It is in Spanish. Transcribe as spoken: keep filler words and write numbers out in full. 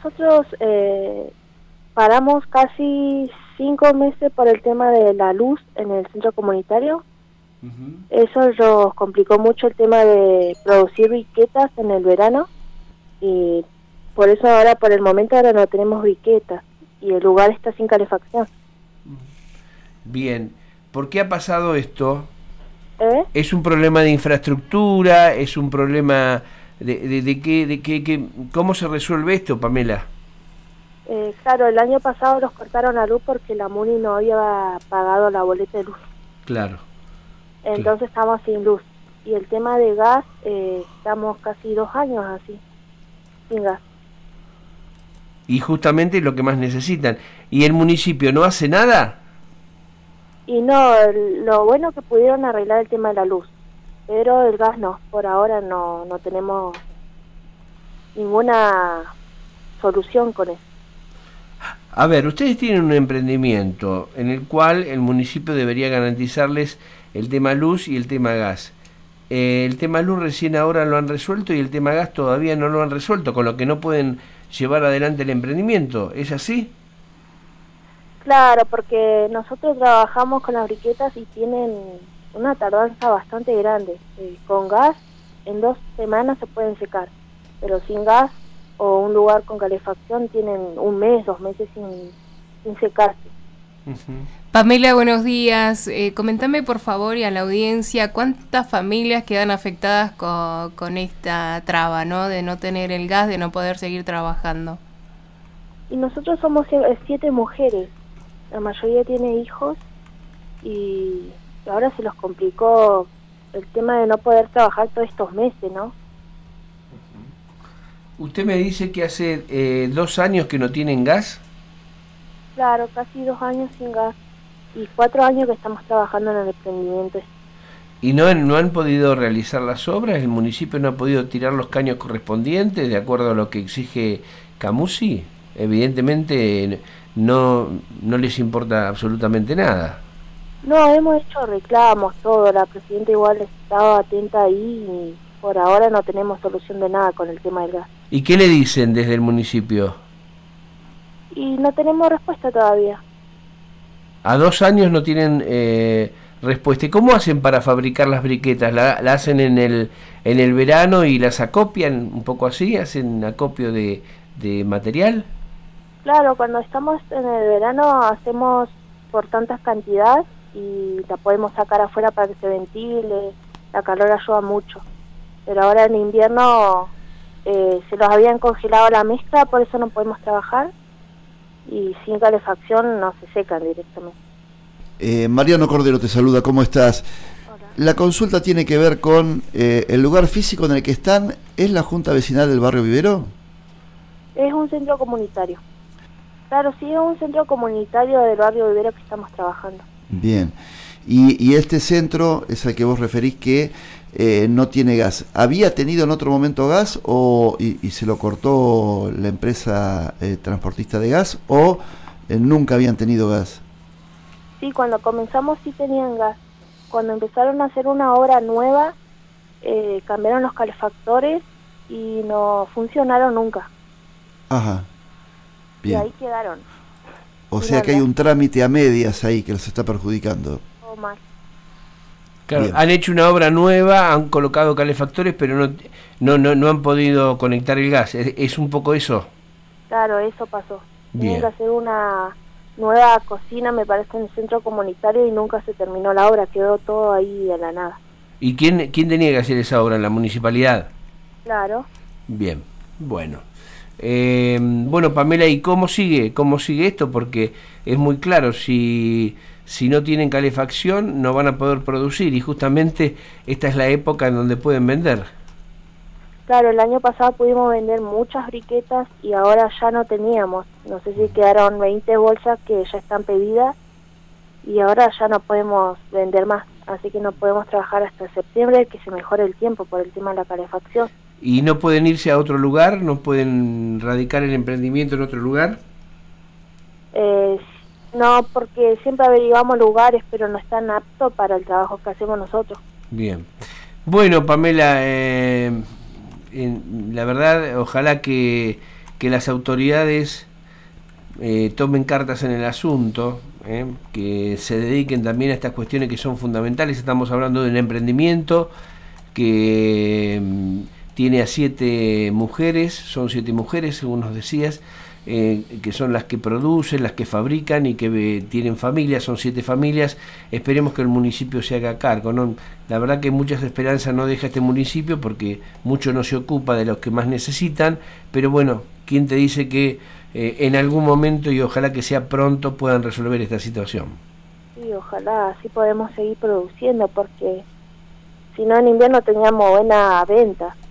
nosotros eh, paramos casi cinco meses por el tema de la luz en el centro comunitario. Uh-huh. Eso nos complicó mucho el tema de producir briquetas en el verano y por eso ahora, por el momento, ahora no tenemos briquetas y el lugar está sin calefacción. Bien, ¿por qué ha pasado esto? ¿Eh? ¿Es un problema de infraestructura? ¿Es un problema de, de, de qué, de qué, qué, cómo se resuelve esto, Pamela? Eh, claro, el año pasado nos cortaron la luz porque la MUNI no había pagado la boleta de luz. Claro. Entonces claro. Estamos sin luz. Y el tema de gas, eh, estamos casi dos años así, sin gas. Y justamente lo que más necesitan. ¿Y el municipio no hace nada? Y no, el, lo bueno que pudieron arreglar el tema de la luz, pero el gas no, por ahora no, no tenemos ninguna solución con eso. A ver, ustedes tienen un emprendimiento en el cual el municipio debería garantizarles el tema luz y el tema gas. Eh, el tema luz recién ahora lo han resuelto y el tema gas todavía no lo han resuelto, con lo que no pueden llevar adelante el emprendimiento. ¿Es así? Claro, porque nosotros trabajamos con las briquetas y tienen una tardanza bastante grande. Eh, con gas, en dos semanas se pueden secar, pero sin gas o un lugar con calefacción tienen un mes, dos meses sin, sin secarse. Uh-huh. Pamela, buenos días. Eh, comentame por favor y a la audiencia cuántas familias quedan afectadas con, con esta traba, ¿no? De no tener el gas, de no poder seguir trabajando. Y nosotros somos siete mujeres. La mayoría tiene hijos y ahora se los complicó el tema de no poder trabajar todos estos meses, ¿no? Usted me dice que hace eh, dos años que no tienen gas. Claro, casi dos años sin gas y cuatro años que estamos trabajando en el emprendimiento. ¿Y no han, no han podido realizar las obras? ¿El municipio no ha podido tirar los caños correspondientes de acuerdo a lo que exige Camusi? Evidentemente no, no les importa absolutamente nada. No, hemos hecho reclamos, todo. La presidenta igual estaba atenta ahí y por ahora no tenemos solución de nada con el tema del gas. ¿Y qué le dicen desde el municipio? Y no tenemos respuesta todavía. A dos años no tienen eh, respuesta. ¿Y cómo hacen para fabricar las briquetas? ¿La, la hacen en el en el verano y las acopian un poco así? ¿Hacen acopio de, de material? Claro, cuando estamos en el verano hacemos por tantas cantidades y la podemos sacar afuera para que se ventile. La calor ayuda mucho. Pero ahora en invierno eh, se los habían congelado la mezcla, por eso no podemos trabajar. Y sin calefacción no se secan directamente. Eh, Mariano Cordero te saluda, ¿cómo estás? Hola. La consulta tiene que ver con eh, el lugar físico en el que están. ¿Es la Junta Vecinal del Barrio Vivero? Es un centro comunitario. Claro, sí, es un centro comunitario del Barrio Vivero que estamos trabajando. Bien. Y, y este centro es al que vos referís que eh, no tiene gas. ¿Había tenido en otro momento gas o y, y se lo cortó la empresa eh, transportista de gas o eh, nunca habían tenido gas? Sí, cuando comenzamos sí tenían gas. Cuando empezaron a hacer una obra nueva, eh, cambiaron los calefactores y no funcionaron nunca. Ajá. Bien. Y ahí quedaron. O sea que hay un trámite a medias ahí que los está perjudicando. Todo mal. Claro, Bien. Han hecho una obra nueva, han colocado calefactores, pero no no no, no han podido conectar el gas. ¿Es, es un poco eso? Claro, eso pasó. Bien. Tienen que hacer una nueva cocina, me parece, en el centro comunitario y nunca se terminó la obra. Quedó todo ahí de la nada. ¿Y quién, quién tenía que hacer esa obra? ¿La municipalidad? Claro. Bien, bueno. Eh, bueno, Pamela, ¿y cómo sigue? ¿Cómo sigue esto? Porque es muy claro, si, si no tienen calefacción no van a poder producir y justamente esta es la época en donde pueden vender. Claro, el año pasado pudimos vender muchas briquetas y ahora ya no teníamos. No sé si quedaron veinte bolsas que ya están pedidas y ahora ya no podemos vender más. Así que no podemos trabajar hasta septiembre, que se mejore el tiempo por el tema de la calefacción. ¿Y no pueden irse a otro lugar? ¿No pueden radicar el emprendimiento en otro lugar? Eh, no, porque siempre averiguamos lugares, pero no están aptos para el trabajo que hacemos nosotros. Bien. Bueno, Pamela, eh, en, la verdad, ojalá que, que las autoridades eh, tomen cartas en el asunto, eh, que se dediquen también a estas cuestiones que son fundamentales. Estamos hablando de un emprendimiento que mm, tiene a siete mujeres, son siete mujeres, según nos decías, eh, que son las que producen, las que fabrican y que eh, tienen familias, son siete familias. Esperemos que el municipio se haga cargo, ¿no? La verdad que muchas esperanzas no deja este municipio porque mucho no se ocupa de los que más necesitan, pero bueno, ¿quién te dice que eh, en algún momento, y ojalá que sea pronto, puedan resolver esta situación? Sí, ojalá, así podemos seguir produciendo, porque si no en invierno teníamos buena venta.